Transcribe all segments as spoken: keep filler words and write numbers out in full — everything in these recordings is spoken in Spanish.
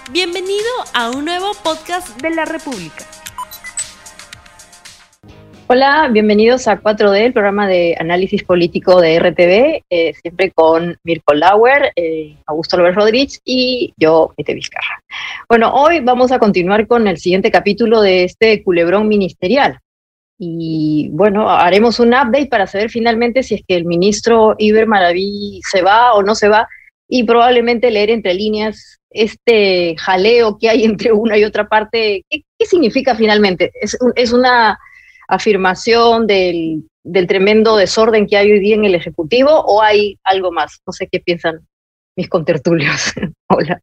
Bienvenido a un nuevo podcast de la República. Hola, bienvenidos a cuatro D, el programa de análisis político de R T V, eh, siempre con Mirko Lauer, eh, Augusto Álvarez Rodríguez y yo, Maite Vizcarra. Bueno, hoy vamos a continuar con el siguiente capítulo de este culebrón ministerial. Y bueno, haremos un update para saber finalmente si es que el ministro Iber Maraví se va o no se va, y probablemente leer entre líneas este jaleo que hay entre una y otra parte. ¿Qué, qué significa finalmente? ¿Es, es una afirmación del, del tremendo desorden que hay hoy día en el Ejecutivo o hay algo más? No sé qué piensan mis contertulios. Hola.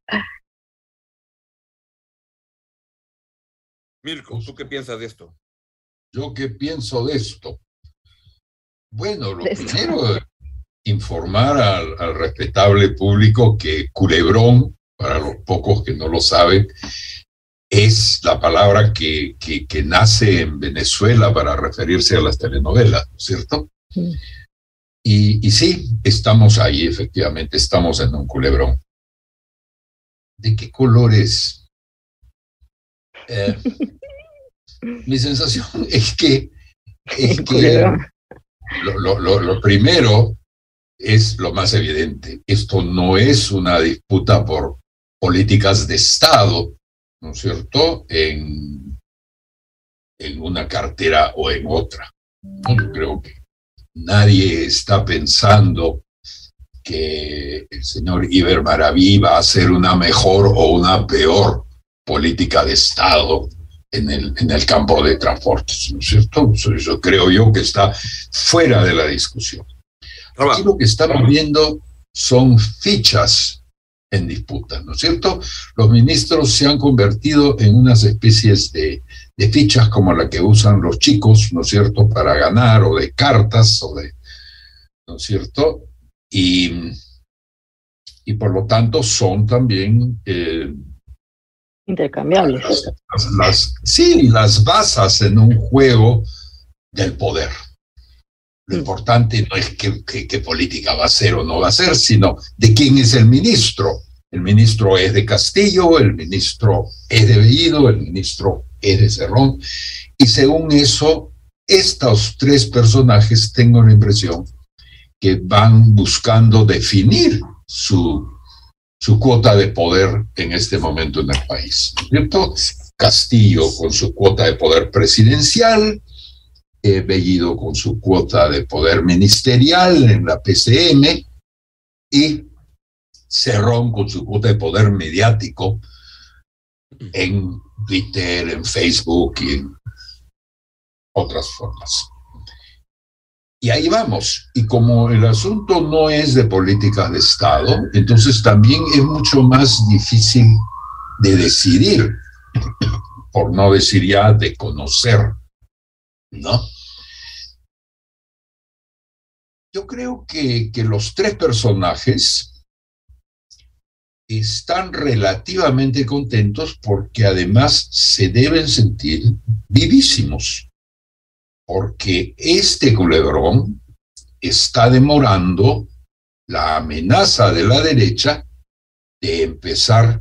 Mirko, ¿tú qué piensas de esto? ¿Yo qué pienso de esto? Bueno, lo De primero, informar al, al respetable público que culebrón, para los pocos que no lo saben, es la palabra que, que, que nace en Venezuela para referirse a las telenovelas, ¿no es cierto? Sí. Y, y sí, estamos ahí, efectivamente, estamos en un culebrón. ¿De qué color es? Eh, mi sensación es que, es que lo, lo, lo, lo primero es lo más evidente. Esto no es una disputa por políticas de Estado, ¿no es cierto?, en, en una cartera o en otra. Yo creo que nadie está pensando que el señor Iber Maraví va a hacer una mejor o una peor política de Estado en el, en el campo de transportes, ¿no es cierto? Eso, eso creo yo que está fuera de la discusión. Aquí lo que estamos viendo son fichas en disputa, ¿no es cierto? Los ministros se han convertido en unas especies de, de fichas como la que usan los chicos, ¿no es cierto?, para ganar, o de cartas, o de, ¿no es cierto? Y, y por lo tanto son también eh, intercambiables. Las, las, las, sí, las basas en un juego del poder. Lo importante no es qué, qué, qué política va a ser o no va a ser, sino de quién es el ministro. El ministro es de Castillo, el ministro es de Bellido, el ministro es de Cerrón. Y según eso, estos tres personajes, tengo la impresión, que van buscando definir su, su cuota de poder en este momento en el país, ¿cierto? Castillo con su cuota de poder presidencial, Eh, Bellido con su cuota de poder ministerial en la P C M y Cerrón con su cuota de poder mediático en Twitter, en Facebook y en otras formas. Y ahí vamos. Y como el asunto no es de políticas de Estado, entonces también es mucho más difícil de decidir, por no decir ya de conocer, ¿no? Yo creo que, que los tres personajes están relativamente contentos porque además se deben sentir vivísimos, porque este culebrón está demorando la amenaza de la derecha de empezar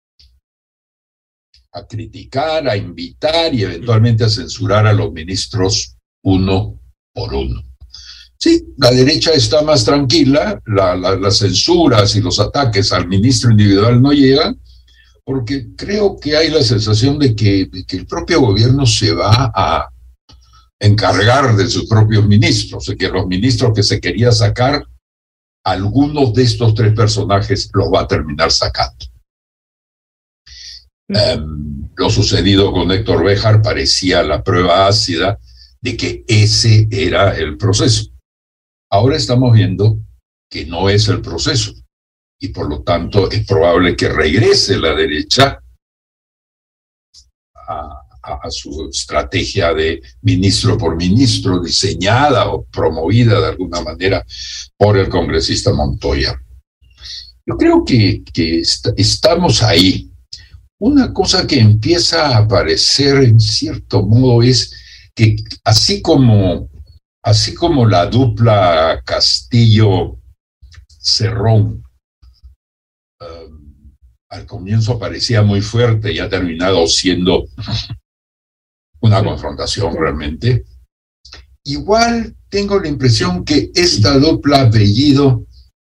a criticar, a invitar y eventualmente a censurar a los ministros uno por uno. Sí, la derecha está más tranquila, la, la, las censuras y los ataques al ministro individual no llegan, porque creo que hay la sensación de que, de que el propio gobierno se va a encargar de sus propios ministros, de que los ministros que se quería sacar, algunos de estos tres personajes los va a terminar sacando. Um, lo sucedido con Héctor Béjar parecía la prueba ácida de que ese era el proceso. Ahora estamos viendo que no es el proceso y por lo tanto es probable que regrese la derecha a, a, a su estrategia de ministro por ministro, diseñada o promovida de alguna manera por el congresista Montoya. Yo creo que, que est estamos ahí. Una cosa que empieza a aparecer en cierto modo es que así como Así como la dupla Castillo-Cerrón um, al comienzo parecía muy fuerte y ha terminado siendo una confrontación realmente. Igual tengo la impresión que esta dupla Bellido,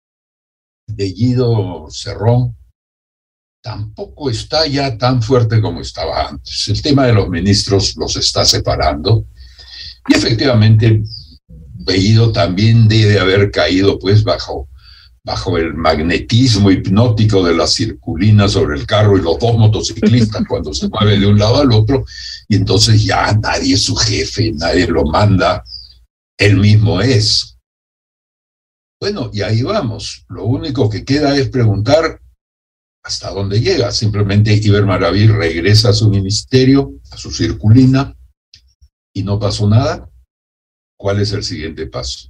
Bellido-Cerrón tampoco está ya tan fuerte como estaba antes. El tema de los ministros los está separando y efectivamente Bellido también debe haber caído pues bajo, bajo el magnetismo hipnótico de la circulina sobre el carro y los dos motociclistas cuando se mueve de un lado al otro, y entonces ya nadie es su jefe, nadie lo manda, él mismo es. Bueno, y ahí vamos. Lo único que queda es preguntar hasta dónde llega. Simplemente Iber Maraví regresa a su ministerio, a su circulina, y no pasó nada. ¿Cuál es el siguiente paso?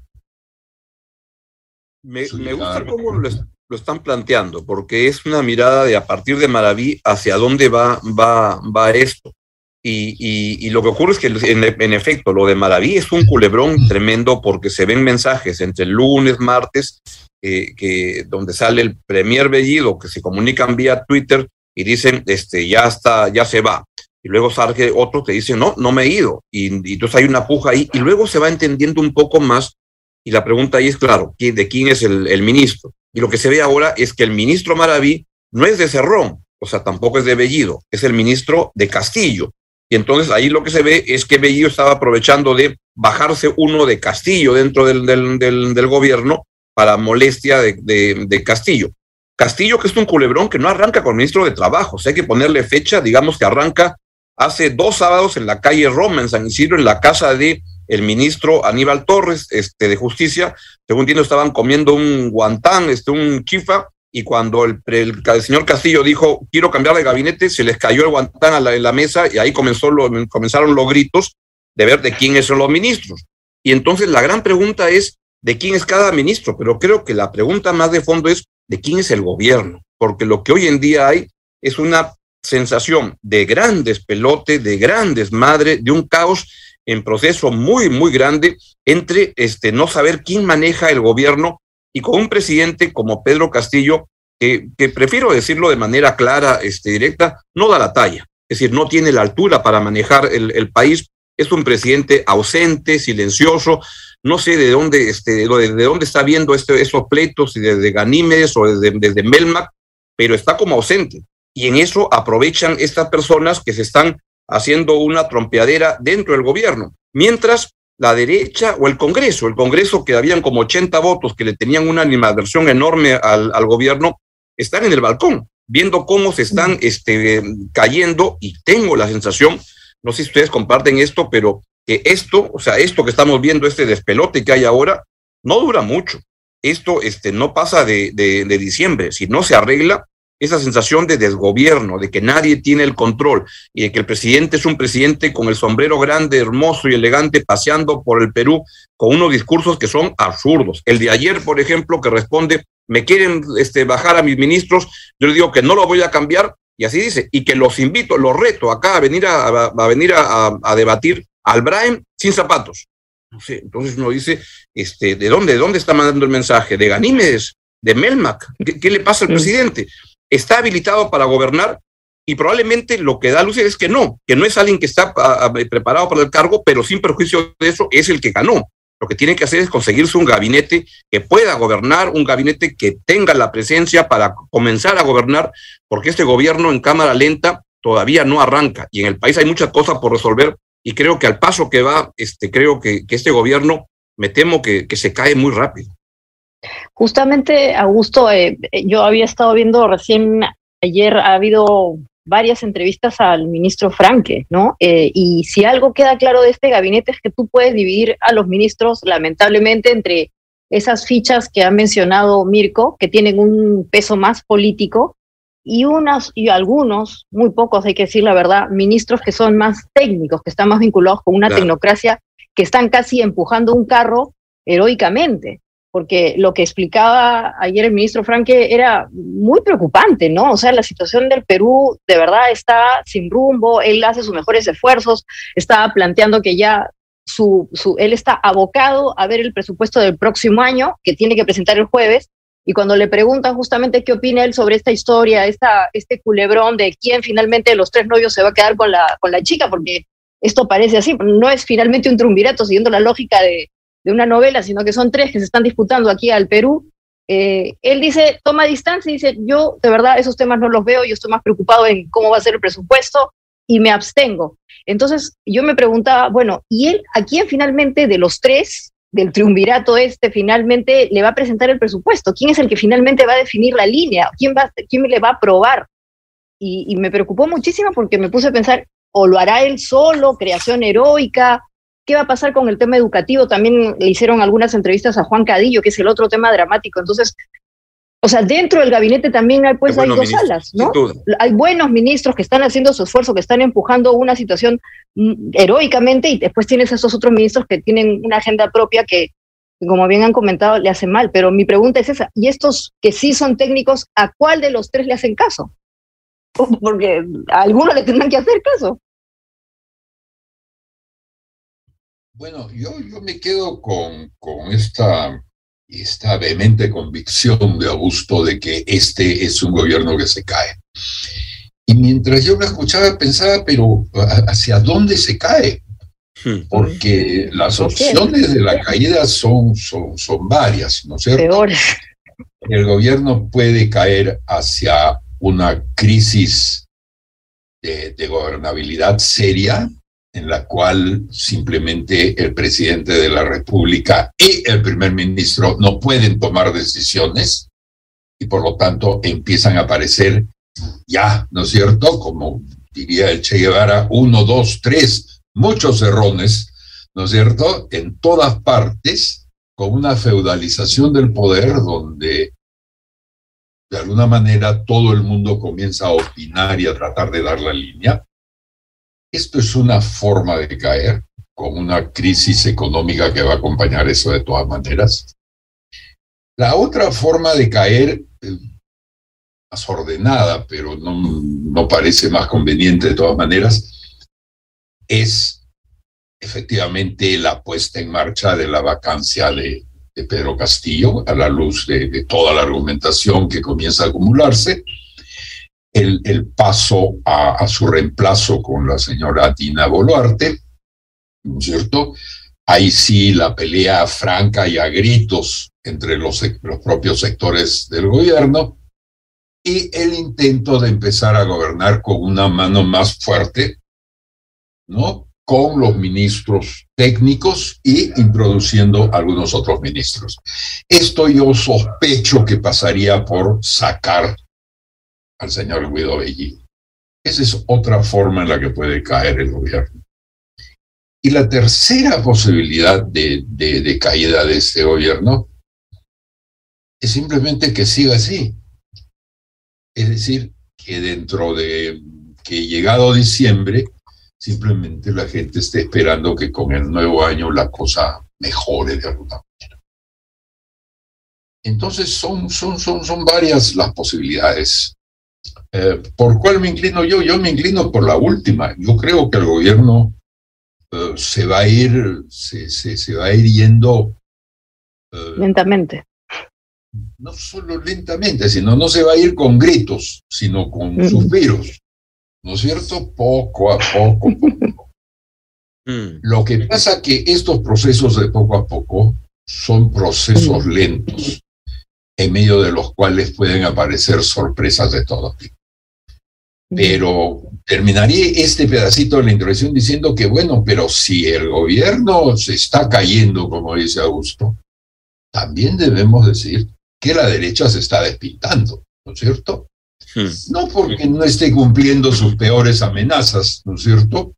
Me, me gusta cómo lo, lo están planteando, porque es una mirada de a partir de Maraví hacia dónde va, va, va esto. Y, y, y lo que ocurre es que, en, en efecto, lo de Maraví es un culebrón tremendo, porque se ven mensajes entre el lunes, martes, eh, que, donde sale el premier Bellido, que se comunican vía Twitter y dicen, este, ya está, ya se va. Y luego sale otro que dice, no, no me he ido. Y, y entonces hay una puja ahí, y luego se va entendiendo un poco más. Y la pregunta ahí es, claro, ¿de quién es el, el ministro? Y lo que se ve ahora es que el ministro Maraví no es de Cerrón, o sea, tampoco es de Bellido, es el ministro de Castillo. Y entonces ahí lo que se ve es que Bellido estaba aprovechando de bajarse uno de Castillo dentro del, del, del, del gobierno para molestia de, de, de Castillo. Castillo, que es un culebrón que no arranca con el ministro de Trabajo, o sea, hay que ponerle fecha, digamos que arranca hace dos sábados en la calle Roma, en San Isidro, en la casa de el ministro Aníbal Torres, este, de Justicia. Según entiendo, estaban comiendo un guantán, este, un chifa, y cuando el, el, el señor Castillo dijo, quiero cambiar de gabinete, se les cayó el guantán a la, en la mesa, y ahí comenzó lo, comenzaron los gritos de ver de quiénes son los ministros. Y entonces la gran pregunta es, ¿de quién es cada ministro? Pero creo que la pregunta más de fondo es, ¿de quién es el gobierno? Porque lo que hoy en día hay es una sensación de gran despelote, de gran desmadre, de un caos en proceso muy, muy grande entre este, no saber quién maneja el gobierno, y con un presidente como Pedro Castillo, que, que prefiero decirlo de manera clara, este, directa, no da la talla. Es decir, no tiene la altura para manejar el, el país. Es un presidente ausente, silencioso. No sé de dónde, este, de, de dónde está viendo este, esos pleitos, si desde Ganímedes o desde, desde Melmac, pero está como ausente. Y en eso aprovechan estas personas que se están haciendo una trompeadera dentro del gobierno. Mientras la derecha o el Congreso, el Congreso, que habían como ochenta votos que le tenían una animadversión enorme al, al gobierno, están en el balcón, viendo cómo se están este, cayendo, y tengo la sensación, no sé si ustedes comparten esto, pero que esto, o sea, esto que estamos viendo, este despelote que hay ahora, no dura mucho. Esto este, no pasa de, de, de diciembre. Si no se arregla, esa sensación de desgobierno, de que nadie tiene el control y de que el presidente es un presidente con el sombrero grande, hermoso y elegante, paseando por el Perú con unos discursos que son absurdos. El de ayer, por ejemplo, que responde, me quieren este, bajar a mis ministros, yo le digo que no lo voy a cambiar, y así dice, y que los invito, los reto acá a venir a, a, a, venir a, a, a debatir al Braem sin zapatos. No sé, entonces uno dice, este, ¿de dónde, de dónde está mandando el mensaje? ¿De Ganímedes? ¿De Melmac? ¿Qué, qué le pasa al sí. presidente? Está habilitado para gobernar, y probablemente lo que da luz es que no, que no es alguien que está a, a, preparado para el cargo, pero sin perjuicio de eso es el que ganó. Lo que tiene que hacer es conseguirse un gabinete que pueda gobernar, un gabinete que tenga la presencia para comenzar a gobernar, porque este gobierno en cámara lenta todavía no arranca, y en el país hay muchas cosas por resolver, y creo que al paso que va, este, creo que, que este gobierno, me temo que, que se cae muy rápido. Justamente, Augusto, eh, yo había estado viendo recién ayer, ha habido varias entrevistas al ministro Franque, ¿no? Eh, y si algo queda claro de este gabinete es que tú puedes dividir a los ministros, lamentablemente, entre esas fichas que ha mencionado Mirko, que tienen un peso más político, y unas y algunos, muy pocos, hay que decir la verdad, ministros que son más técnicos, que están más vinculados con una claro. tecnocracia, que están casi empujando un carro heroicamente. Porque lo que explicaba ayer el ministro Franque era muy preocupante, ¿no? O sea, la situación del Perú de verdad está sin rumbo, él hace sus mejores esfuerzos, estaba planteando que ya su, su, él está abocado a ver el presupuesto del próximo año, que tiene que presentar el jueves, y cuando le preguntan justamente qué opina él sobre esta historia, esta, este culebrón de quién finalmente de los tres novios se va a quedar con la, con la chica, porque esto parece así, no es finalmente un triunvirato siguiendo la lógica de, de una novela, sino que son tres que se están disputando aquí al Perú. Eh, él dice, toma distancia y dice, yo de verdad esos temas no los veo, yo estoy más preocupado en cómo va a ser el presupuesto y me abstengo. Entonces yo me preguntaba, bueno, ¿y él a quién finalmente de los tres, del triunvirato este, finalmente le va a presentar el presupuesto? ¿Quién es el que finalmente va a definir la línea? ¿Quién, va, quién le va a aprobar? Y, y me preocupó muchísimo porque me puse a pensar, o lo hará él solo, creación heroica. ¿Qué va a pasar con el tema educativo? También le hicieron algunas entrevistas a Juan Cadillo, que es el otro tema dramático. Entonces, o sea, dentro del gabinete también hay, pues, hay dos ministros, alas, ¿no? Hay buenos ministros que están haciendo su esfuerzo, que están empujando una situación mm, heroicamente, y después tienes esos otros ministros que tienen una agenda propia que, como bien han comentado, le hacen mal. Pero mi pregunta es esa, ¿y estos que sí son técnicos, a cuál de los tres le hacen caso? Porque a algunos le tendrán que hacer caso. Bueno, yo, yo me quedo con, con esta, esta vehemente convicción de Augusto de que este es un gobierno que se cae. Y mientras yo lo escuchaba pensaba, pero ¿hacia dónde se cae? Porque las opciones de la caída son, son, son varias, ¿no es cierto? Peores. El gobierno puede caer hacia una crisis de, de gobernabilidad seria, en la cual simplemente el presidente de la República y el primer ministro no pueden tomar decisiones y por lo tanto empiezan a aparecer ya, ¿no es cierto? Como diría el Che Guevara, uno, dos, tres, muchos errores, ¿no es cierto? En todas partes, con una feudalización del poder donde de alguna manera todo el mundo comienza a opinar y a tratar de dar la línea. Esto es una forma de caer, con una crisis económica que va a acompañar eso de todas maneras. La otra forma de caer, eh, más ordenada, pero no, no parece más conveniente de todas maneras, es efectivamente la puesta en marcha de la vacancia de, de Pedro Castillo, a la luz de, de toda la argumentación que comienza a acumularse. El, el paso a, a su reemplazo con la señora Dina Boluarte, ¿no es cierto? Ahí sí la pelea franca y a gritos entre los, los propios sectores del gobierno, y el intento de empezar a gobernar con una mano más fuerte, ¿no? Con los ministros técnicos y introduciendo algunos otros ministros. Esto yo sospecho que pasaría por sacar al señor Guido Bellido. Esa es otra forma en la que puede caer el gobierno. Y la tercera posibilidad de, de, de caída de este gobierno es simplemente que siga así. Es decir, que dentro de, que llegado diciembre, simplemente la gente esté esperando que con el nuevo año la cosa mejore de alguna manera. Entonces son, son, son, son varias las posibilidades. Eh, ¿Por cuál me inclino yo? Yo me inclino por la última. Yo creo que el gobierno eh, se va a ir, se, se, se va a ir yendo eh, lentamente. No solo lentamente, sino no se va a ir con gritos, sino con mm. suspiros. ¿No es cierto? Poco a poco. poco. mm. Lo que pasa es que estos procesos de poco a poco son procesos mm. lentos, en medio de los cuales pueden aparecer sorpresas de todo tipo. Pero terminaría este pedacito de la introducción diciendo que, bueno, pero si el gobierno se está cayendo, como dice Augusto, también debemos decir que la derecha se está despintando, ¿no es cierto? Sí. No porque no esté cumpliendo sus peores amenazas, ¿no es cierto?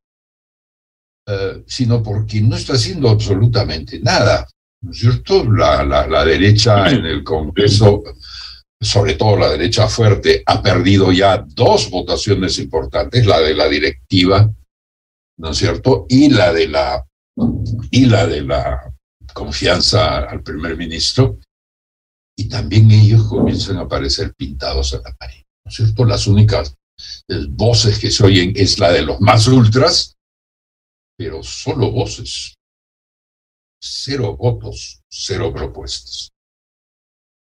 Uh, sino porque no está haciendo absolutamente nada, ¿no es cierto? La, la, la derecha en el Congreso, sobre todo la derecha fuerte, ha perdido ya dos votaciones importantes, la de la directiva, ¿no es cierto? Y la de la, y la, de la confianza al primer ministro, y también ellos comienzan a aparecer pintados en la pared, ¿no es cierto? Las únicas voces que se oyen es la de los más ultras, pero solo voces, cero votos, cero propuestas.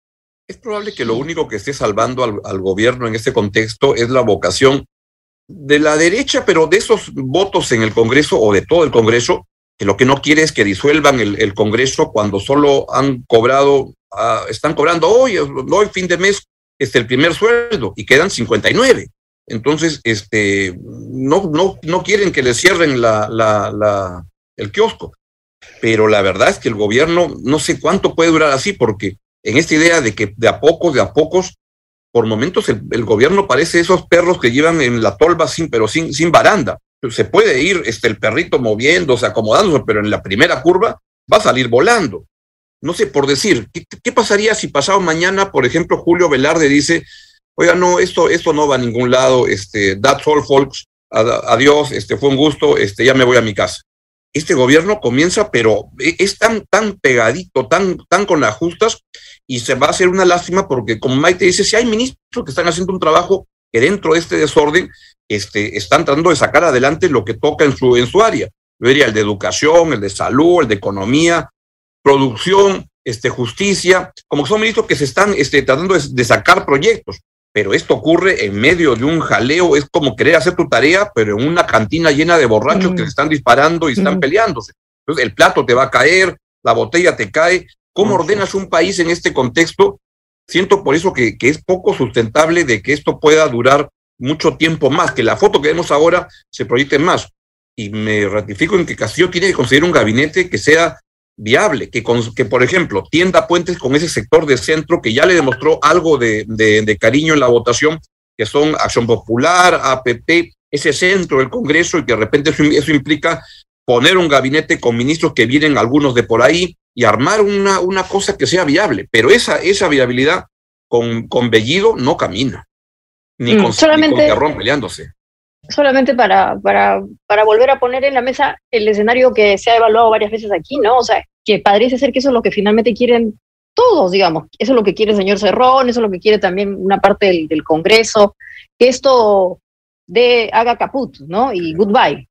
Es probable que lo único que esté salvando al, al gobierno en este contexto es la vocación de la derecha, pero de esos votos en el Congreso o de todo el Congreso, que lo que no quiere es que disuelvan el, el Congreso cuando solo han cobrado, uh, están cobrando hoy, hoy fin de mes, este, el primer sueldo, y quedan cincuenta y nueve. Entonces, este, no, no, no quieren que le cierren la, la, la, el kiosco. Pero la verdad es que el gobierno no sé cuánto puede durar así, porque en esta idea de que de a pocos, de a pocos, por momentos el, el gobierno parece esos perros que llevan en la tolva, sin, pero sin, sin baranda. Se puede ir este, el perrito moviéndose, acomodándose, pero en la primera curva va a salir volando. No sé, por decir, ¿qué, qué pasaría si pasado mañana, por ejemplo, Julio Velarde dice, oiga, no, esto, esto no va a ningún lado, este, that's all, folks, adiós, este, fue un gusto, este, ya me voy a mi casa? Este gobierno comienza, pero es tan, tan pegadito, tan, tan con ajustas, y se va a hacer una lástima porque, como Maite dice, si hay ministros que están haciendo un trabajo que dentro de este desorden este, están tratando de sacar adelante lo que toca en su, en su área. Yo diría el de educación, el de salud, el de economía, producción, este, justicia, como son ministros que se están este, tratando de, de sacar proyectos. Pero esto ocurre en medio de un jaleo, es como querer hacer tu tarea, pero en una cantina llena de borrachos mm. que se están disparando y están mm. peleándose. Entonces el plato te va a caer, la botella te cae. ¿Cómo ordenas un país en este contexto? Siento por eso que, que es poco sustentable de que esto pueda durar mucho tiempo más, que la foto que vemos ahora se proyecte más. Y me ratifico en que Castillo tiene que conseguir un gabinete que sea viable, que, con, que por ejemplo, tienda puentes con ese sector de centro que ya le demostró algo de, de, de cariño en la votación, que son Acción Popular, A P P, ese centro del Congreso, y que de repente eso, eso implica poner un gabinete con ministros que vienen algunos de por ahí y armar una, una cosa que sea viable. Pero esa, esa viabilidad con, con Bellido no camina, ni con, solamente, ni con Carrón peleándose. Solamente para, para, para volver a poner en la mesa el escenario que se ha evaluado varias veces aquí, ¿no? O sea, que parece ser que eso es lo que finalmente quieren todos, digamos. Eso es lo que quiere el señor Cerrón, eso es lo que quiere también una parte del, del Congreso, que esto de, haga caput, ¿no? Y goodbye.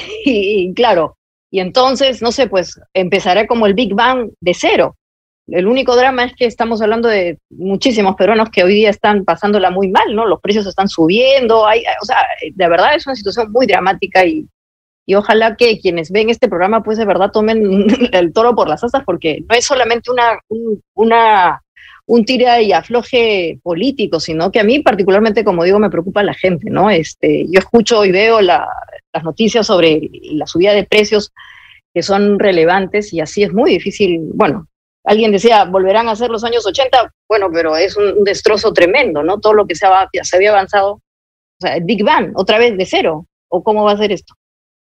y, y claro, y entonces, no sé, pues empezará como el Big Bang de cero. El único drama es que estamos hablando de muchísimos peruanos que hoy día están pasándola muy mal, ¿no? Los precios están subiendo, hay, o sea, de verdad es una situación muy dramática y, y ojalá que quienes ven este programa, pues de verdad tomen el toro por las astas, porque no es solamente una, un, una, un tira y afloje político, sino que a mí particularmente, como digo, me preocupa la gente, ¿no? Este, yo escucho y veo la, las noticias sobre la subida de precios que son relevantes y así es muy difícil, bueno, alguien decía, volverán a ser los años ochenta, bueno, pero es un, un destrozo tremendo, ¿no? Todo lo que se, ha, se había avanzado, o sea, Big Bang, otra vez de cero, ¿o cómo va a ser esto?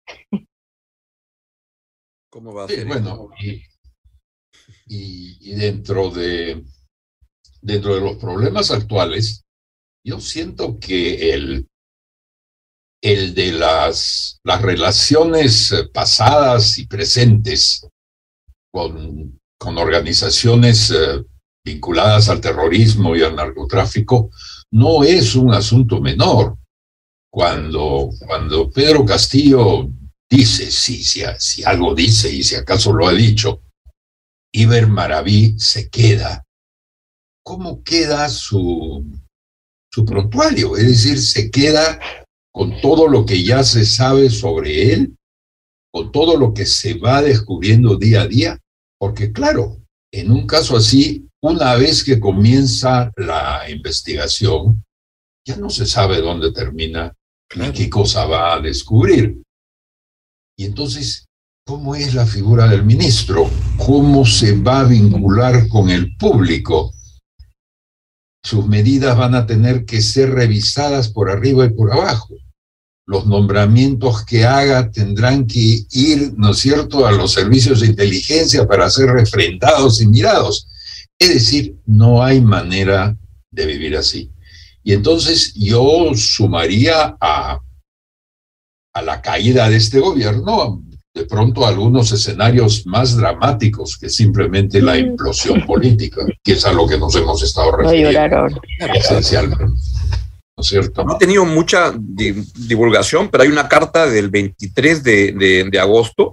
¿Cómo va a sí, ser bueno, y, y, y dentro de dentro de los problemas actuales, yo siento que el, el de las, las relaciones pasadas y presentes con con organizaciones eh, vinculadas al terrorismo y al narcotráfico, no es un asunto menor. Cuando, cuando Pedro Castillo dice, sí, si, si algo dice y si acaso lo ha dicho, Iber Maraví se queda. ¿Cómo queda su, su prontuario? Es decir, se queda con todo lo que ya se sabe sobre él, con todo lo que se va descubriendo día a día. Porque claro, en un caso así, una vez que comienza la investigación, ya no se sabe dónde termina ni qué cosa va a descubrir. Y entonces, ¿cómo es la figura del ministro? ¿Cómo se va a vincular con el público? Sus medidas van a tener que ser revisadas por arriba y por abajo. Los nombramientos que haga tendrán que ir, ¿no es cierto?, a los servicios de inteligencia para ser refrendados y mirados. Es decir, no hay manera de vivir así. Y entonces yo sumaría a, a la caída de este gobierno, de pronto algunos escenarios más dramáticos que simplemente la implosión política, que es a lo que nos hemos estado refiriendo esencialmente. ¿No es cierto? No ha tenido mucha di- divulgación, pero hay una carta del veintitrés de, de, de agosto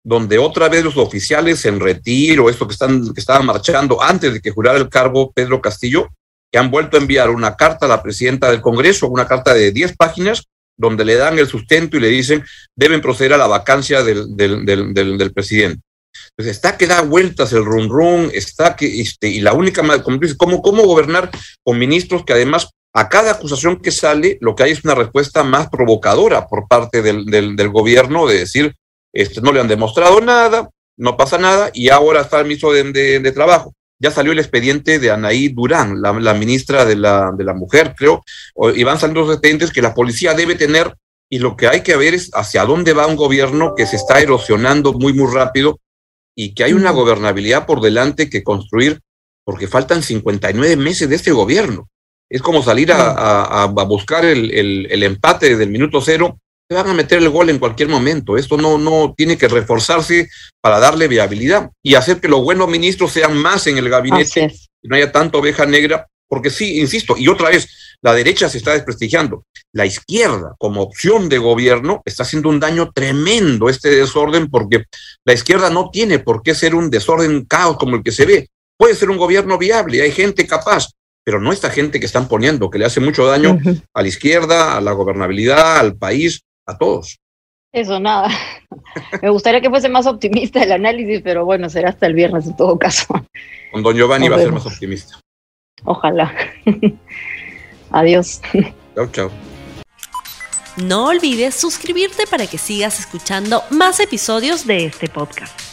donde otra vez los oficiales en retiro, estos que, están, que estaban marchando antes de que jurara el cargo Pedro Castillo, que han vuelto a enviar una carta a la presidenta del Congreso, una carta de diez páginas, donde le dan el sustento y le dicen deben proceder a la vacancia del, del, del, del, del presidente. Entonces está que da vueltas el run run, está que, este, y la única, como dice, ¿cómo, cómo gobernar con ministros que además a cada acusación que sale, lo que hay es una respuesta más provocadora por parte del, del, del gobierno de decir, este, no le han demostrado nada, no pasa nada, y ahora está el ministro de, de, de Trabajo. Ya salió el expediente de Anaí Durán, la, la ministra de la, de la Mujer, creo, y van saliendo los expedientes que la policía debe tener, y lo que hay que ver es hacia dónde va un gobierno que se está erosionando muy, muy rápido, y que hay una gobernabilidad por delante que construir, porque faltan cincuenta y nueve meses de este gobierno. Es como salir a, a, a buscar el, el, el empate desde el minuto cero, se van a meter el gol en cualquier momento. Esto no, no tiene que reforzarse para darle viabilidad y hacer que los buenos ministros sean más en el gabinete y no haya tanta oveja negra, porque sí, insisto, y otra vez, la derecha se está desprestigiando. La izquierda, como opción de gobierno, está haciendo un daño tremendo este desorden, porque la izquierda no tiene por qué ser un desorden, caos como el que se ve. Puede ser un gobierno viable, hay gente capaz, pero no esta gente que están poniendo, que le hace mucho daño uh-huh. a la izquierda, a la gobernabilidad, al país, a todos. Eso, nada. Me gustaría que fuese más optimista el análisis, pero bueno, será hasta el viernes en todo caso. Con don Giovanni va a ser más optimista. Ojalá. Adiós. Chao, chao. No olvides suscribirte para que sigas escuchando más episodios de este podcast.